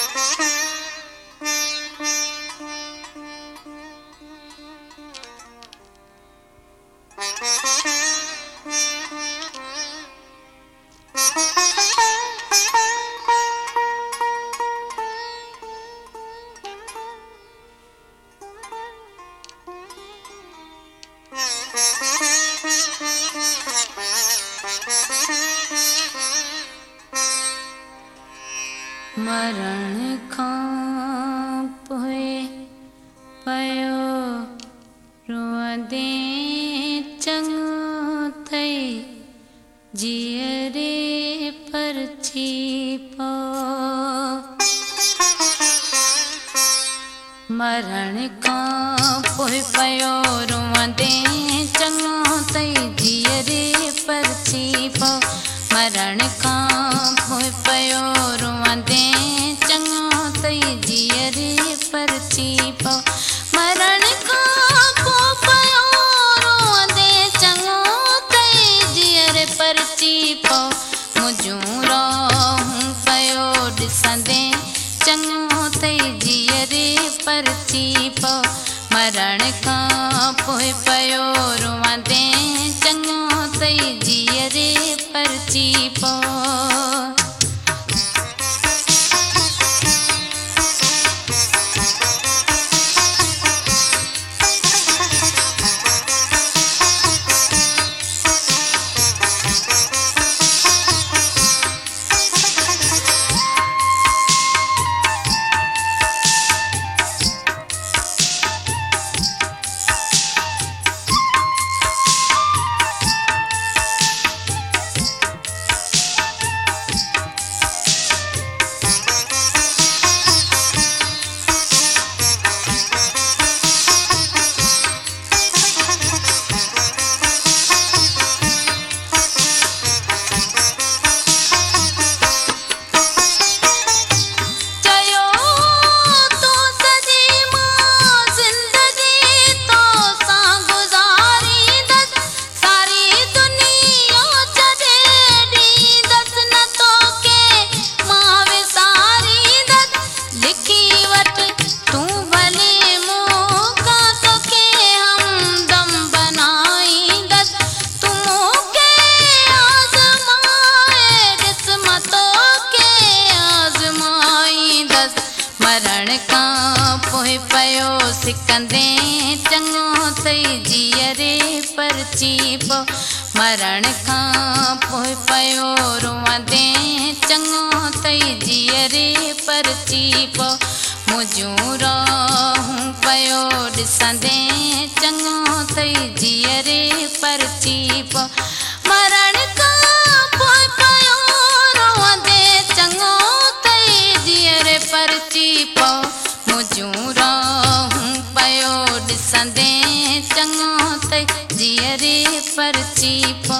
मरण खां पोइ पयो रोअंदे चङो थई जीअरे परछी पो मरण खां पोइ पयो रोअंदे चङो थई जीअरे परछी पो मरण खां पोइ पयो रोअंदे चङो थई जीअरे परछी पो मरण खां पोइ पयो रोअंदे चङो थई जीअरे परछी पो मुंहिंजूं रोहूं पयो ॾिसंदे चङो थई जीअरे परछी पो मरण खां पोइ पयो रोअंदे चङो थई जीअरे परछी पो मरण खां पोइ पयो सिकंदे चङो थई जीअरे परछी पो मरण खां पोइ पयो रोअंदे चङो थई जीअरे परछी पो मुंहिंजूं रोहूं पयो ॾिसंदे चङो थई जीअरे परछी पो मरण खां पोइ पयो रोअंदे चङो थई जीअरे परछी पो मुंहिंजूं रोहूं पयो ॾिसंदे चङो थई जीअरे परछी पो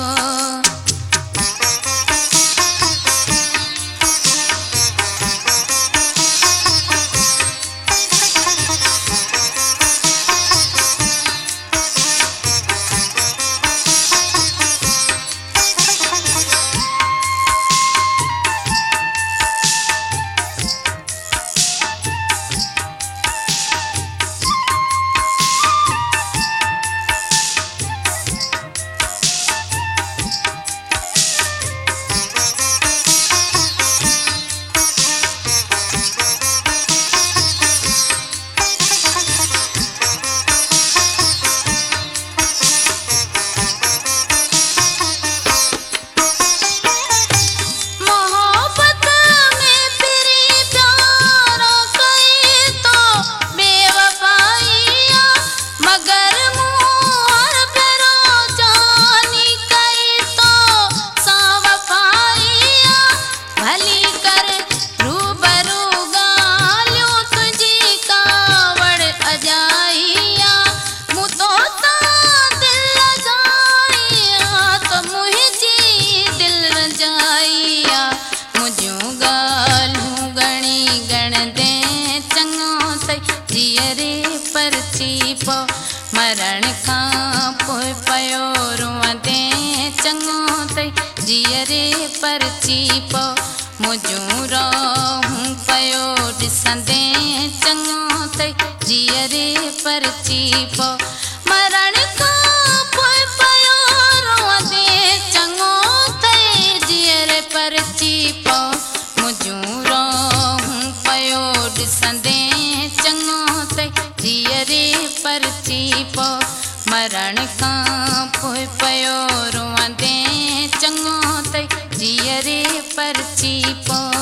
मरण खां पोइ पयो रोअंदे चङो थई जीअरे परछी पो मुझूं रहूं पयो ॾिसंदे चङो अथई जीअरे परची पो मरण खां पोइ पयो रोअंदे चङो अथई जीअरे परची पो मुझूं रहूं पयो ॾिसंदे चङो अथई जीअरे परची पो मरण खां पोइ पयो रोअंदे चङो अथई जीअरे परची पो।